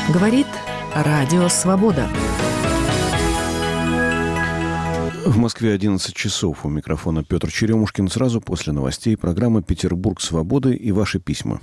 Говорит Радио Свобода. В Москве 11 часов. У микрофона Петр Черемушкин. Сразу после новостей программы «Петербург свободы» и ваши письма.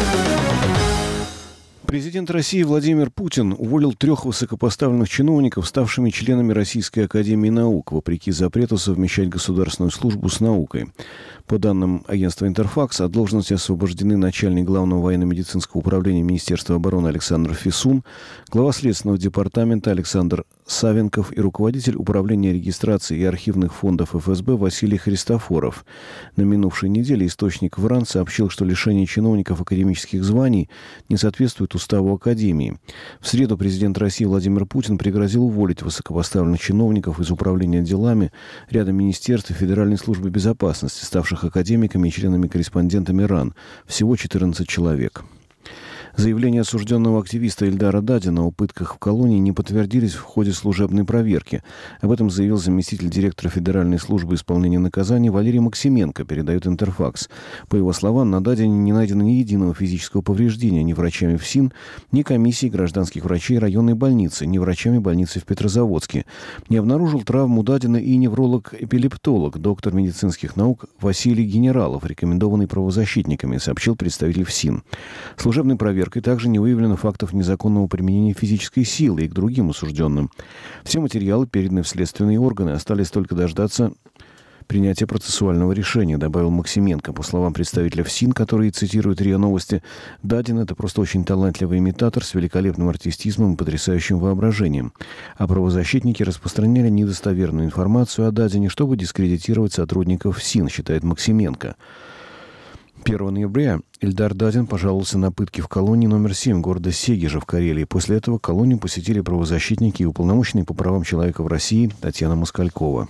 Президент России Владимир Путин уволил 3 высокопоставленных чиновников, ставшими членами Российской академии наук, вопреки запрету совмещать государственную службу с наукой. По данным агентства «Интерфакс», от должности освобождены начальник Главного военно-медицинского управления Министерства обороны Александр Фисун, глава Следственного департамента Александр Савенков и руководитель управления регистрации и архивных фондов ФСБ Василий Христофоров. На минувшей неделе источник в РАН сообщил, что лишение чиновников академических званий не соответствует уставу Академии. В среду президент России Владимир Путин пригрозил уволить высокопоставленных чиновников из управления делами ряда министерств и Федеральной службы безопасности, ставших академиками и членами-корреспондентами РАН. Всего 14 человек. Заявления осужденного активиста Ильдара Дадина о пытках в колонии не подтвердились в ходе служебной проверки. Об этом заявил заместитель директора Федеральной службы исполнения наказаний Валерий Максименко, передает «Интерфакс». По его словам, на Дадине не найдено ни единого физического повреждения ни врачами ФСИН, ни комиссией гражданских врачей районной больницы, ни врачами больницы в Петрозаводске. Не обнаружил травму Дадина и невролог-эпилептолог, доктор медицинских наук Василий Генералов, рекомендованный правозащитниками, сообщил представитель ФСИН. Служебной проверкой также не выявлено фактов незаконного применения физической силы и к другим осужденным. Все материалы, переданы в следственные органы, остались только дождаться принятия процессуального решения, добавил Максименко. По словам представителя ФСИН, который цитирует РИА Новости, Дадин — это просто очень талантливый имитатор с великолепным артистизмом и потрясающим воображением. А правозащитники распространяли недостоверную информацию о Дадине, чтобы дискредитировать сотрудников ФСИН, считает Максименко. 1 ноября Ильдар Дадин пожаловался на пытки в колонии номер 7 города Сегежа в Карелии. После этого колонию посетили правозащитники и уполномоченные по правам человека в России Татьяна Москалькова.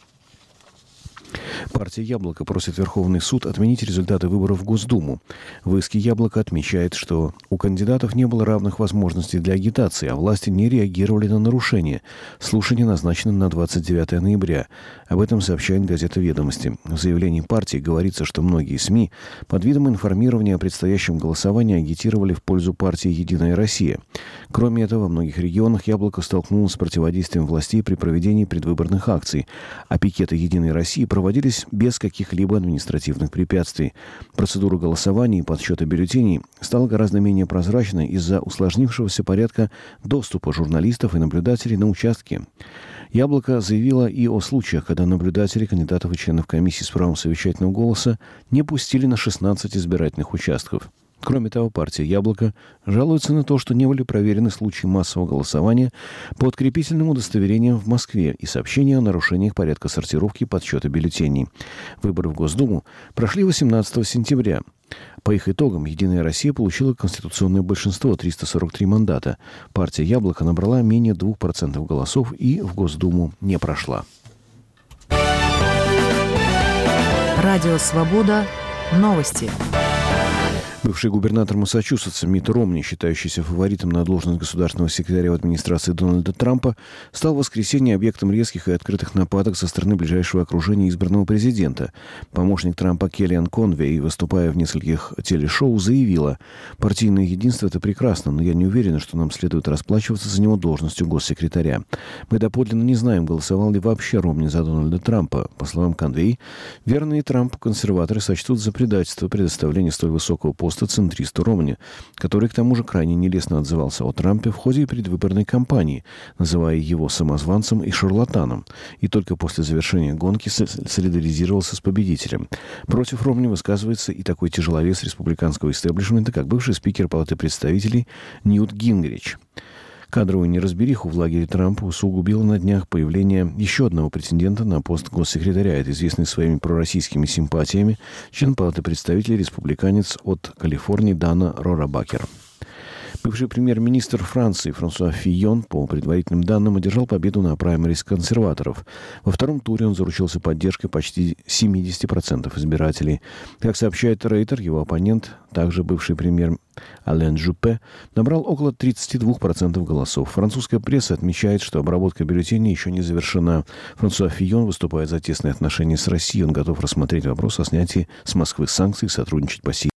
Партия «Яблоко» просит Верховный суд отменить результаты выборов в Госдуму. В иске «Яблоко» отмечает, что у кандидатов не было равных возможностей для агитации, а власти не реагировали на нарушения. Слушание назначено на 29 ноября. Об этом сообщает газета «Ведомости». В заявлении партии говорится, что многие СМИ под видом информирования о предстоящем голосовании агитировали в пользу партии «Единая Россия». Кроме этого, во многих регионах «Яблоко» столкнулось с противодействием властей при проведении предвыборных акций, а пикеты «Единой России» проводились без каких-либо административных препятствий. Процедура голосования и подсчета бюллетеней стала гораздо менее прозрачной из-за усложнившегося порядка доступа журналистов и наблюдателей на участки. «Яблоко» заявило и о случаях, когда наблюдатели, кандидатов и членов комиссии с правом совещательного голоса не пустили на 16 избирательных участков. Кроме того, партия «Яблоко» жалуется на то, что не были проверены случаи массового голосования по подкрепительным удостоверениям в Москве и сообщения о нарушениях порядка сортировки и подсчета бюллетеней. Выборы в Госдуму прошли 18 сентября. По их итогам «Единая Россия» получила конституционное большинство — 343 мандата. Партия «Яблоко» набрала менее 2% голосов и в Госдуму не прошла. Радио «Свобода». Новости. Бывший губернатор Массачусетса Митт Ромни, считающийся фаворитом на должность государственного секретаря в администрации Дональда Трампа, стал в воскресенье объектом резких и открытых нападок со стороны ближайшего окружения избранного президента. Помощник Трампа Келлиан Конвей, выступая в нескольких телешоу, заявила: «Партийное единство — это прекрасно, но я не уверена, что нам следует расплачиваться за него должностью госсекретаря. Мы доподлинно не знаем, голосовал ли вообще Ромни за Дональда Трампа». По словам Конвей, верные Трампу консерваторы сочтут за предательство предоставление столь высокого поста центристу Ромни, который к тому же крайне нелестно отзывался о Трампе в ходе предвыборной кампании, называя его самозванцем и шарлатаном, и только после завершения гонки солидаризировался с победителем. Против Ромни высказывается и такой тяжеловес республиканского истеблишмента, как бывший спикер Палаты представителей Ньют Гингрич. Кадровую неразбериху в лагере Трампа усугубило на днях появление еще одного претендента на пост госсекретаря. Это известный своими пророссийскими симпатиями член Палаты представителей, республиканец от Калифорнии Дана Рорабакер. Бывший премьер-министр Франции Франсуа Фийон, по предварительным данным, одержал победу на праймериз консерваторов. Во втором туре он заручился поддержкой почти 70% избирателей. Как сообщает Рейтер, его оппонент, также бывший премьер Ален Жупе, набрал около 32% голосов. Французская пресса отмечает, что обработка бюллетеней еще не завершена. Франсуа Фийон выступает за тесные отношения с Россией. Он готов рассмотреть вопрос о снятии с Москвы санкций и сотрудничать по Сирии.